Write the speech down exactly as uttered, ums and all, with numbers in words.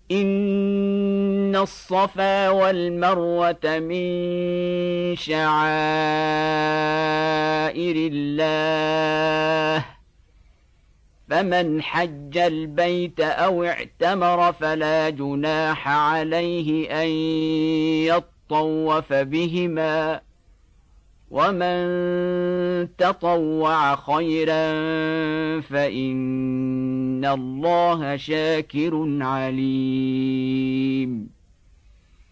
إن الصفا والمروة من شعائر الله فمن حج البيت أو اعتمر فلا جناح عليه أن يطوف بهما ومن تطوع خيرا فإن الله شاكر عليم